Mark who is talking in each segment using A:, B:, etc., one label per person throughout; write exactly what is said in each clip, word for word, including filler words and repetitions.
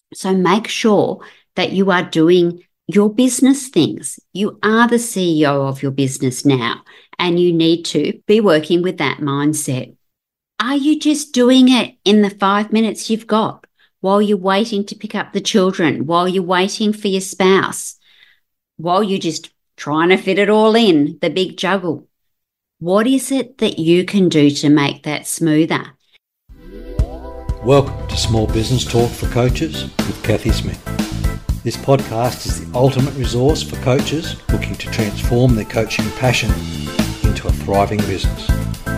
A: So make sure that you are doing your business things. You are the C E O of your business now, and you need to be working with that mindset. Are you just doing it in the five minutes you've got while you're waiting to pick up the children, while you're waiting for your spouse, while you're just trying to fit it all in, the big juggle? What is it that you can do to make that smoother?
B: Welcome to Small Business Talk for Coaches with Kathy Smith. This podcast is the ultimate resource for coaches looking to transform their coaching passion into a thriving business.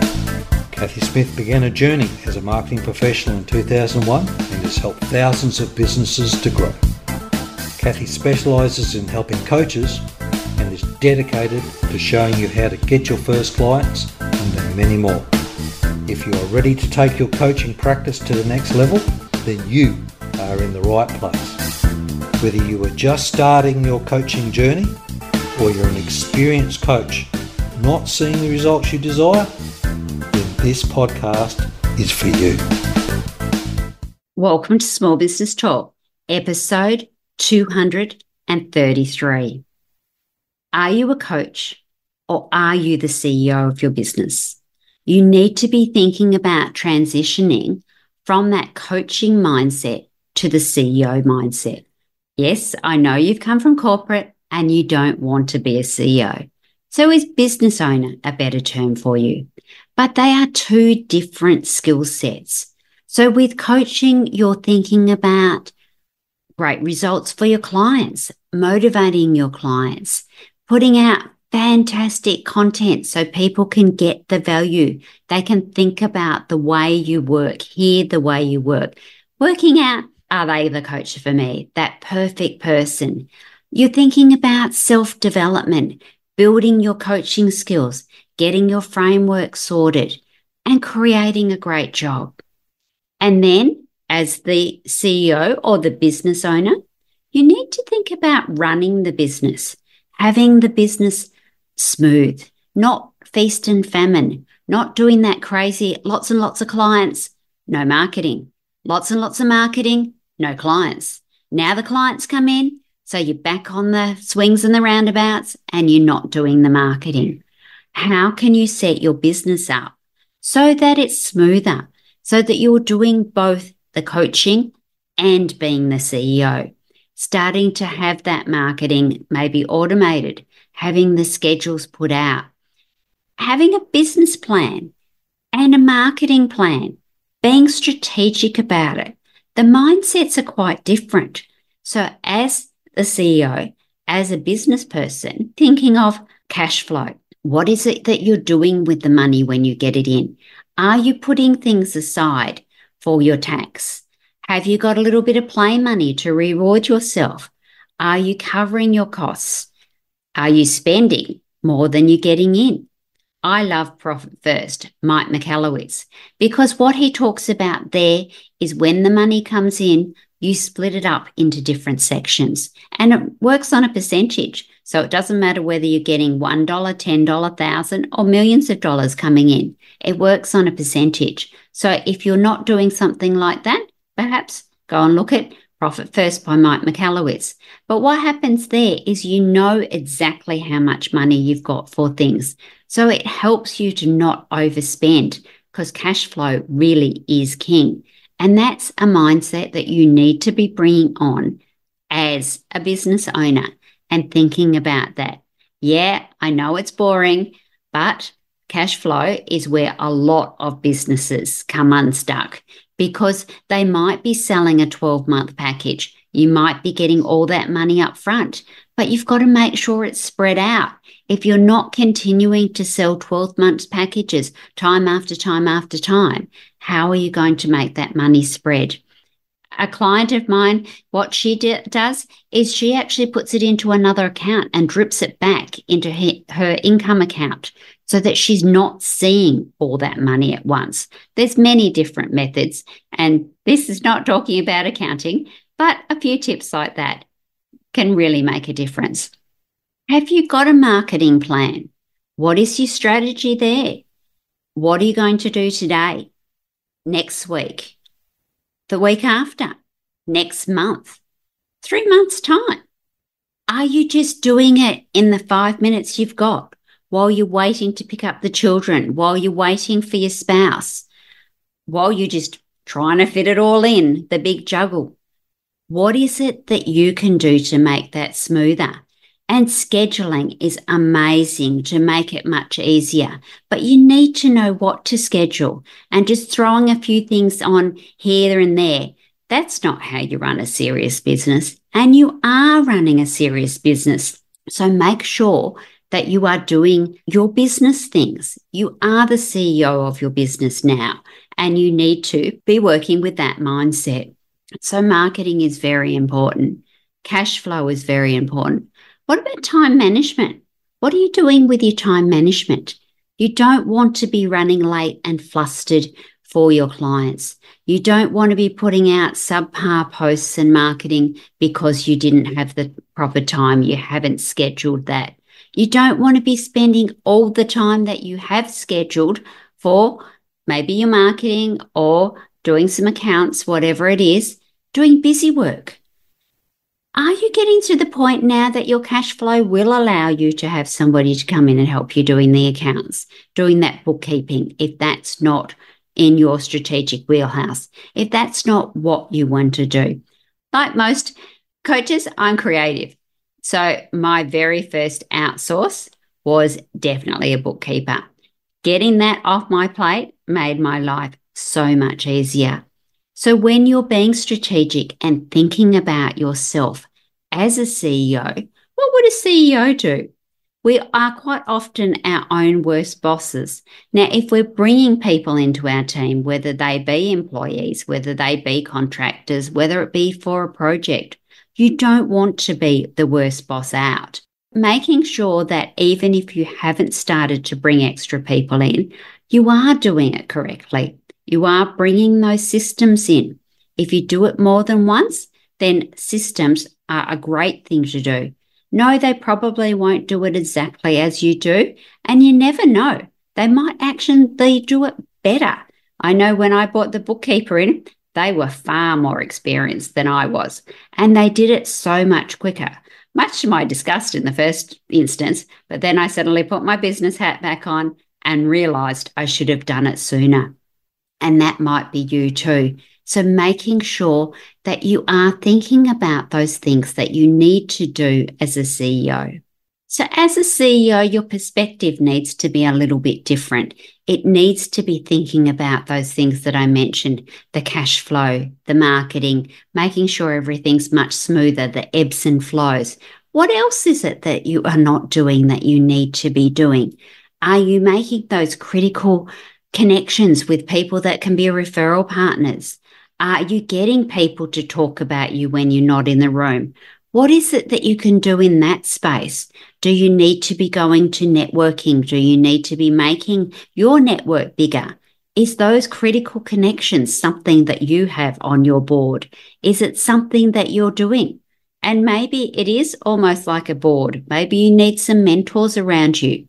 B: Kathy Smith began a journey as a marketing professional in two thousand one and has helped thousands of businesses to grow. Kathy specialises in helping coaches and is dedicated to showing you how to get your first clients and then many more. If you are ready to take your coaching practice to the next level, then you are in the right place. Whether you are just starting your coaching journey or you're an experienced coach not seeing the results you desire, then this podcast is for you.
A: Welcome to Small Business Talk, episode two hundred thirty-three. Are you a coach or are you the C E O of your business? You need to be thinking about transitioning from that coaching mindset to the C E O mindset. Yes, I know you've come from corporate and you don't want to be a C E O. So is business owner a better term for you? But they are two different skill sets. So with coaching, you're thinking about great results for your clients, motivating your clients, putting out fantastic content so people can get the value. They can think about the way you work, hear the way you work, working out, are they the coach for me? That perfect person. You're thinking about self-development, building your coaching skills, getting your framework sorted, and creating a great job. And then as the C E O or the business owner, you need to think about running the business, having the business smooth, not feast and famine, not doing that crazy, lots and lots of clients, no marketing, lots and lots of marketing, no clients. Now the clients come in, so you're back on the swings and the roundabouts and you're not doing the marketing. How can you set your business up so that it's smoother, so that you're doing both the coaching and being the C E O, starting to have that marketing maybe automated, having the schedules put out, having a business plan and a marketing plan, being strategic about it. The mindsets are quite different. So as the C E O, as a business person, thinking of cash flow, what is it that you're doing with the money when you get it in? Are you putting things aside for your tax? Have you got a little bit of play money to reward yourself? Are you covering your costs? Are you spending more than you're getting in? I love Profit First, Mike Michalowicz, because what he talks about there is when the money comes in, you split it up into different sections and it works on a percentage. So it doesn't matter whether you're getting one dollar, ten dollars, one thousand dollars or millions of dollars coming in. It works on a percentage. So if you're not doing something like that, perhaps go and look at Profit First by Mike Michalowicz. But what happens there is you know exactly how much money you've got for things. So it helps you to not overspend because cash flow really is king. And that's a mindset that you need to be bringing on as a business owner and thinking about that. Yeah, I know it's boring, but cash flow is where a lot of businesses come unstuck, because they might be selling a twelve-month package. You might be getting all that money up front, but you've got to make sure it's spread out. If you're not continuing to sell twelve-month packages time after time after time, how are you going to make that money spread? A client of mine, what she d- does is she actually puts it into another account and drips it back into her, her income account, so that she's not seeing all that money at once. There's many different methods, and this is not talking about accounting, but a few tips like that can really make a difference. Have you got a marketing plan? What is your strategy there? What are you going to do today, next week, the week after, next month, three months' time? Are you just doing it in the five minutes you've got while you're waiting to pick up the children, while you're waiting for your spouse, while you're just trying to fit it all in, the big juggle? What is it that you can do to make that smoother? And scheduling is amazing to make it much easier, but you need to know what to schedule, and just throwing a few things on here and there, that's not how you run a serious business. And you are running a serious business. So make sure that you are doing your business things. You are the C E O of your business now, and you need to be working with that mindset. So marketing is very important. Cash flow is very important. What about time management? What are you doing with your time management? You don't want to be running late and flustered for your clients. You don't want to be putting out subpar posts and marketing because you didn't have the proper time. You haven't scheduled that. You don't want to be spending all the time that you have scheduled for maybe your marketing or doing some accounts, whatever it is, doing busy work. Are you getting to the point now that your cash flow will allow you to have somebody to come in and help you doing the accounts, doing that bookkeeping, if that's not in your strategic wheelhouse, if that's not what you want to do? Like most coaches, I'm creative. So my very first outsource was definitely a bookkeeper. Getting that off my plate made my life so much easier. So when you're being strategic and thinking about yourself as a C E O, what would a C E O do? We are quite often our own worst bosses. Now, if we're bringing people into our team, whether they be employees, whether they be contractors, whether it be for a project, you don't want to be the worst boss out. Making sure that even if you haven't started to bring extra people in, you are doing it correctly. You are bringing those systems in. If you do it more than once, then systems are a great thing to do. No, they probably won't do it exactly as you do, and you never know. They might actually do it better. I know when I brought the bookkeeper in, they were far more experienced than I was, and they did it so much quicker, much to my disgust in the first instance. But then I suddenly put my business hat back on and realised I should have done it sooner. And that might be you too. So making sure that you are thinking about those things that you need to do as a C E O. So as a C E O, your perspective needs to be a little bit different. It needs to be thinking about those things that I mentioned, the cash flow, the marketing, making sure everything's much smoother, the ebbs and flows. What else is it that you are not doing that you need to be doing? Are you making those critical connections with people that can be referral partners? Are you getting people to talk about you when you're not in the room? What is it that you can do in that space? Do you need to be going to networking? Do you need to be making your network bigger? Is those critical connections something that you have on your board? Is it something that you're doing? And maybe it is almost like a board. Maybe you need some mentors around you.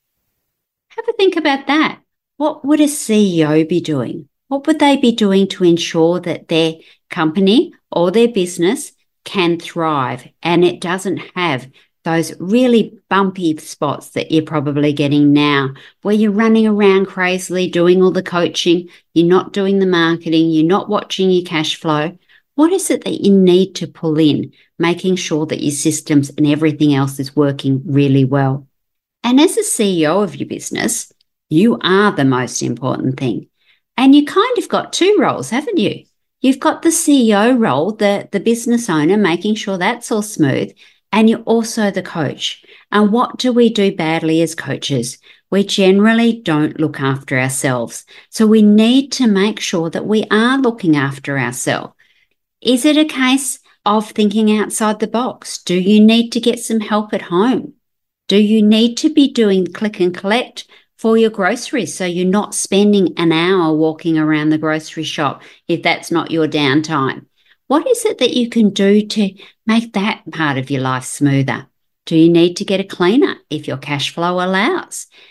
A: Have a think about that. What would a C E O be doing? What would they be doing to ensure that their company or their business can thrive and it doesn't have those really bumpy spots that you're probably getting now, where you're running around crazily doing all the coaching, you're not doing the marketing, you're not watching your cash flow? What is it that you need to pull in, making sure that your systems and everything else is working really well? And as a C E O of your business, you are the most important thing. And you kind of got two roles, haven't you? You've got the C E O role, the, the business owner, making sure that's all smooth, and you're also the coach. And what do we do badly as coaches? We generally don't look after ourselves. So we need to make sure that we are looking after ourselves. Is it a case of thinking outside the box? Do you need to get some help at home? Do you need to be doing click and collect for your groceries so you're not spending an hour walking around the grocery shop if that's not your downtime? What is it that you can do to make that part of your life smoother? Do you need to get a cleaner if your cash flow allows?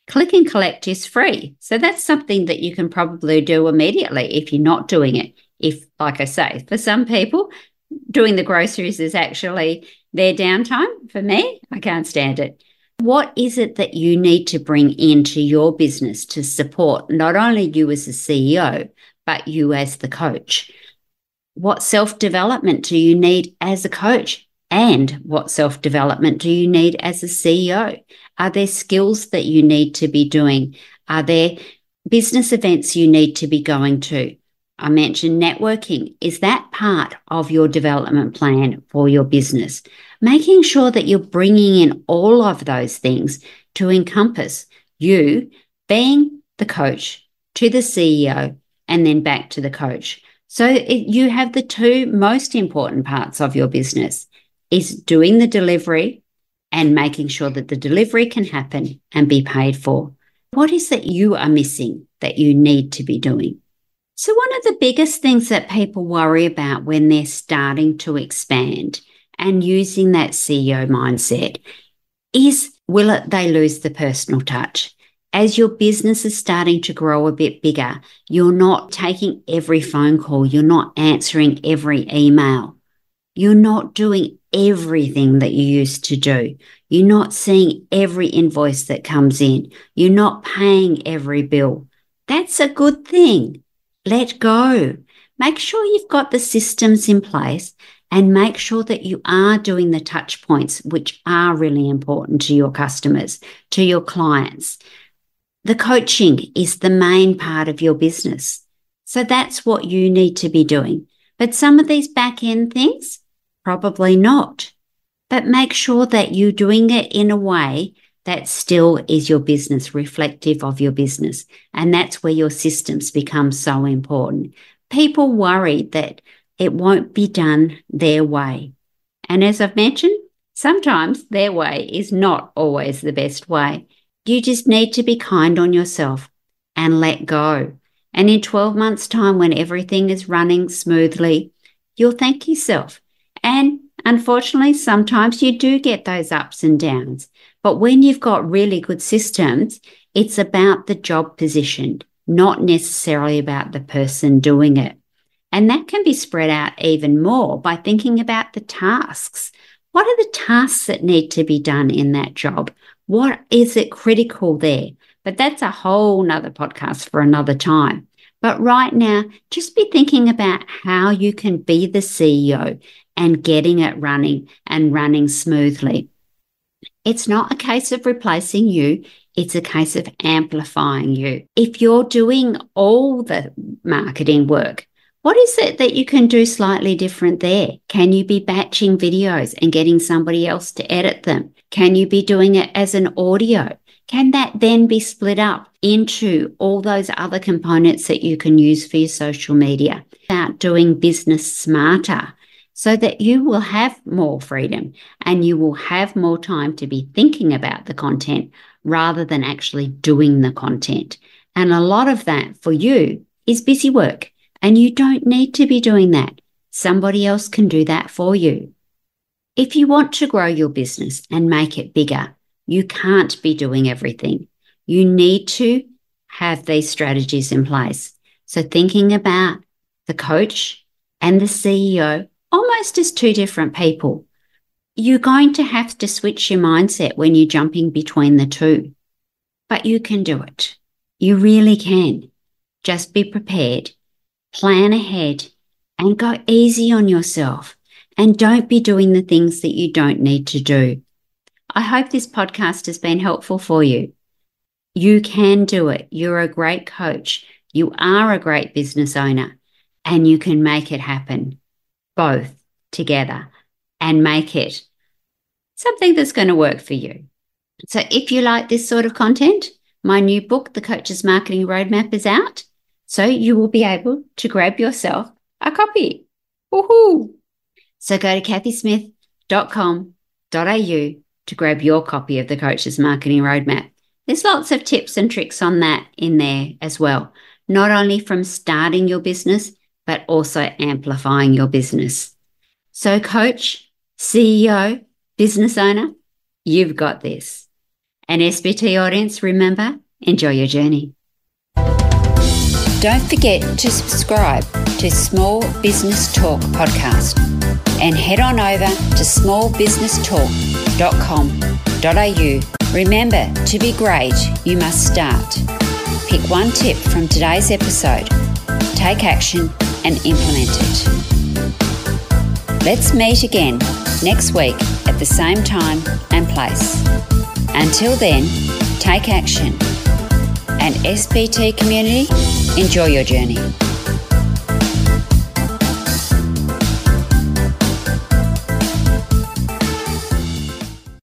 A: Click and collect is free. So that's something that you can probably do immediately if you're not doing it. If, like I say, for some people, doing the groceries is actually their downtime. For me, I can't stand it. What is it that you need to bring into your business to support not only you as the C E O, but you as the coach? What self-development do you need as a coach? And what self-development do you need as a C E O? Are there skills that you need to be doing? Are there business events you need to be going to? I mentioned networking. Is that part of your development plan for your business? Making sure that you're bringing in all of those things to encompass you being the coach to the C E O and then back to the coach. So it, you have the two most important parts of your business is doing the delivery and making sure that the delivery can happen and be paid for. What is that you are missing that you need to be doing? So one of the biggest things that people worry about when they're starting to expand and using that C E O mindset is, will it, they lose the personal touch? As your business is starting to grow a bit bigger, you're not taking every phone call, you're not answering every email, you're not doing everything that you used to do, you're not seeing every invoice that comes in, you're not paying every bill. That's a good thing. Let go. Make sure you've got the systems in place and make sure that you are doing the touch points, which are really important to your customers, to your clients. The coaching is the main part of your business. So that's what you need to be doing. But some of these back end things, probably not. But make sure that you're doing it in a way that still is your business, reflective of your business. And that's where your systems become so important. People worry that it won't be done their way. And as I've mentioned, sometimes their way is not always the best way. You just need to be kind on yourself and let go. And in twelve months' time, when everything is running smoothly, you'll thank yourself. And unfortunately, sometimes you do get those ups and downs. But when you've got really good systems, it's about the job position, not necessarily about the person doing it. And that can be spread out even more by thinking about the tasks. What are the tasks that need to be done in that job? What is it critical there? But that's a whole nother podcast for another time. But right now, just be thinking about how you can be the C E O and getting it running and running smoothly. It's not a case of replacing you. It's a case of amplifying you. If you're doing all the marketing work, what is it that you can do slightly different there? Can you be batching videos and getting somebody else to edit them? Can you be doing it as an audio? Can that then be split up into all those other components that you can use for your social media? About doing business smarter so that you will have more freedom and you will have more time to be thinking about the content rather than actually doing the content. And a lot of that for you is busy work. And you don't need to be doing that. Somebody else can do that for you. If you want to grow your business and make it bigger, you can't be doing everything. You need to have these strategies in place. So thinking about the coach and the C E O almost as two different people. You're going to have to switch your mindset when you're jumping between the two. But you can do it. You really can. Just be prepared. Plan ahead and go easy on yourself and don't be doing the things that you don't need to do. I hope this podcast has been helpful for you. You can do it. You're a great coach. You are a great business owner and you can make it happen both together and make it something that's going to work for you. So if you like this sort of content, my new book, The Coach's Marketing Roadmap, is out. So you will be able to grab yourself a copy. Woohoo! So go to kathy smith dot com dot a u to grab your copy of the Coach's Marketing Roadmap. There's lots of tips and tricks on that in there as well, not only from starting your business, but also amplifying your business. So coach, C E O, business owner, you've got this. And S B T audience, remember, enjoy your journey. Don't forget to subscribe to Small Business Talk podcast and head on over to small business talk dot com dot a u. Remember, to be great, you must start. Pick one tip from today's episode, take action and implement it. Let's meet again next week at the same time and place. Until then, take action. And S B T community, enjoy your journey.